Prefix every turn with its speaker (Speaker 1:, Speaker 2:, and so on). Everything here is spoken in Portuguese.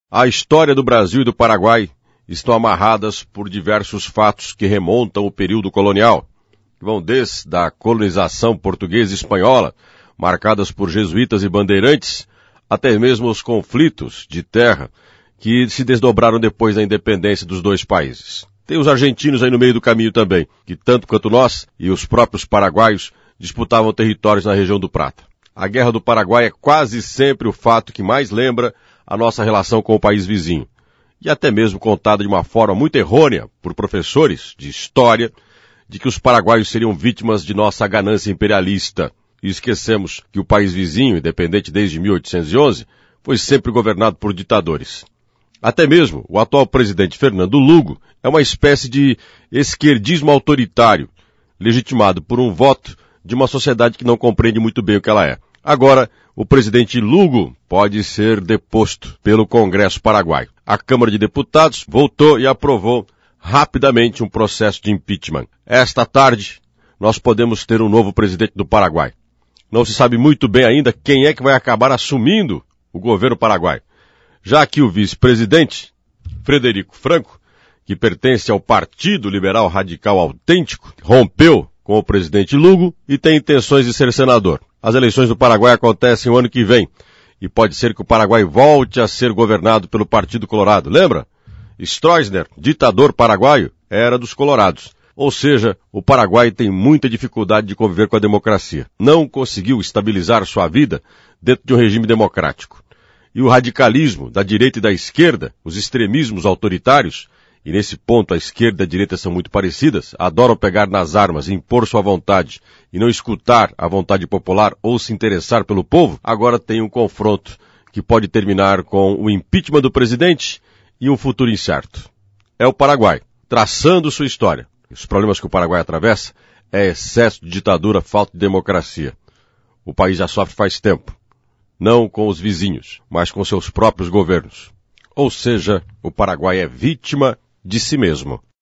Speaker 1: A história do Brasil e do Paraguai estão amarradas por diversos fatos que remontam ao período colonial, que vão desde a colonização portuguesa e espanhola, marcadas por jesuítas e bandeirantes, até mesmo os conflitos de terra que se desdobraram depois da independência dos dois países. Tem os argentinos aí no meio do caminho também, que tanto quanto nós e os próprios paraguaios disputavam territórios na região do Prata. A Guerra do Paraguai é quase sempre o fato que mais lembra a nossa relação com o país vizinho, e até mesmo contada de uma forma muito errônea por professores de história, de que os paraguaios seriam vítimas de nossa ganância imperialista. E esquecemos que o país vizinho, independente desde 1811, foi sempre governado por ditadores. Até mesmo o atual presidente Fernando Lugo é uma espécie de esquerdismo autoritário, legitimado por um voto de uma sociedade que não compreende muito bem o que ela é. Agora, o presidente Lugo pode ser deposto pelo Congresso Paraguaio. A Câmara de Deputados votou e aprovou rapidamente um processo de impeachment. Esta tarde, nós podemos ter um novo presidente do Paraguai. Não se sabe muito bem ainda quem é que vai acabar assumindo o governo paraguaio. Já que o vice-presidente, Frederico Franco, que pertence ao Partido Liberal Radical Autêntico, rompeu com o presidente Lugo e tem intenções de ser senador. As eleições do Paraguai acontecem o ano que vem e pode ser que o Paraguai volte a ser governado pelo Partido Colorado. Lembra? Stroessner, ditador paraguaio, era dos colorados. Ou seja, o Paraguai tem muita dificuldade de conviver com a democracia. Não conseguiu estabilizar sua vida dentro de um regime democrático. E o radicalismo da direita e da esquerda, os extremismos autoritários, e nesse ponto a esquerda e a direita são muito parecidas, adoram pegar nas armas, impor sua vontade e não escutar a vontade popular ou se interessar pelo povo, agora tem um confronto que pode terminar com o impeachment do presidente e um futuro incerto. É o Paraguai, traçando sua história. Os problemas que o Paraguai atravessa é excesso de ditadura, falta de democracia. O país já sofre faz tempo. Não com os vizinhos, mas com seus próprios governos. Ou seja, o Paraguai é vítima de si mesmo.